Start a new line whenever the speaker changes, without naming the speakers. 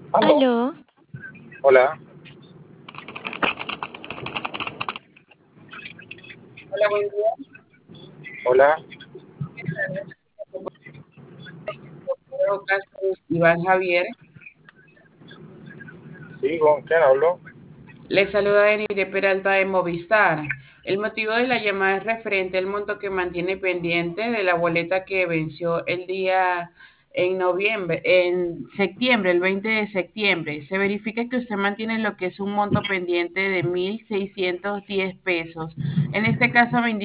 Aló,
Aló,
hola,
Hola, buen día.
hola,
Iván Javier.
sí, ¿con quién hablo?
Le saluda Denise Peralta de Movistar. El motivo de la llamada es referente al monto que mantiene pendiente de la boleta que venció el día en septiembre, el 20 de septiembre. Se verifica que usted mantiene lo que es un monto pendiente de 1.610 pesos. En este caso me indica